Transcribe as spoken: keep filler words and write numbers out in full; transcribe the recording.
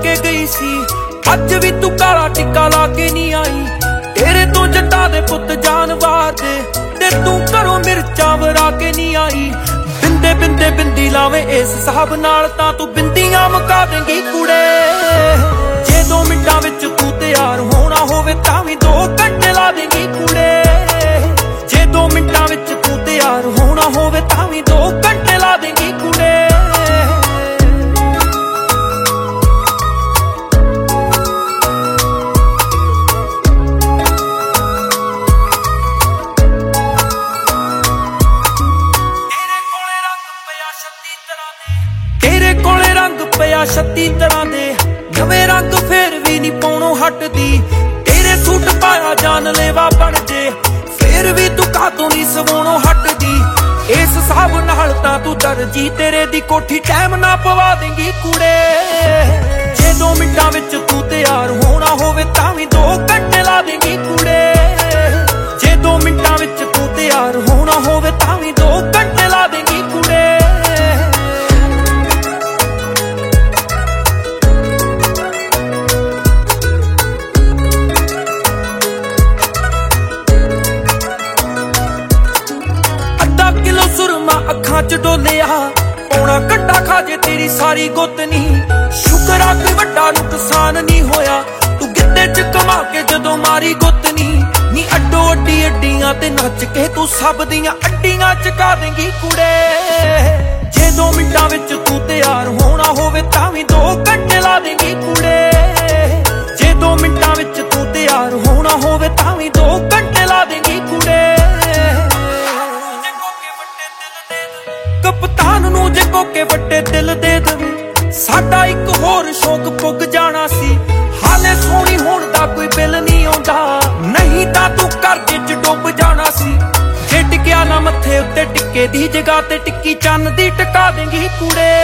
के गई सी, अज भी तू काला टिक्का ला के नहीं आई। तेरे तो जट्टा दे पुत जानवार दे, ते तू घरों मिर्चा वरा के नहीं आई। बिंदे बिंदे बिंदी लावे इस साहब नाल तां तू बिंदियां मुका देंगी कुड़े। जे दो मिंटां विच तू तैयार होना होवे तां वी दो घंटे ला देंगी कुड़े। जे दो मिंटां विच तू तैयार होना होवे तां वी दो घंटे ला देंगी कुड़े। तेरे कोले रंग पिया छत्ती तरह दे, नवे रंग फिर भी नहीं पाउणों हटदी। तेरे सूट पाया जानलेवा बन जे, फिर भी तू कातों नहीं सवाउणों हटदी। इस हिसाब नाल तां तू दर्जी तेरे दी कोठी टाइम ना पवा देंगी कुड़े। जे दो मिंटां विच तू तैयार होना होवे तां वी दो घंटे ला देंगी कुड़े। जे दो मिंटां विच तू तैयार होना होवे तां वी दो घंटे ला देंगी कुड़े। किलो सुरमा अखां च डोलिया, पौना घंटा खा जे तेरी सारी गुत्तनी। शुकर आ कोई वड्डा नुकसान नहीं होया, तू गिद्दे च कमा के जदों मारी गुत्तनी। नी अड्डो अड्डी अड्डियां ते नच के तू सब दियां अड्डियां चका देंगी कुड़े। जे दो मिंटां विच तू तैयार होना होवे तां वी दो घंटे ला देंगी कुड़े। जे दो मिंटां विच तू तैयार होना होवे तां वी दो घंटे ला देंगी कुड़े। कप्तान नूं जे कोके वड्डे दिल दे दवे, साडा इक होर शौक पुग जाना सी। हाले सोहणी होण दा कोई बिल नहीं आउंदा, नहीं तां तू करजे च डुब जाना सी। जे टिकिया ना मत्थे उत्ते टिक्के दी जगह ते टिक्की चन्न दी टका देंगी कुड़े।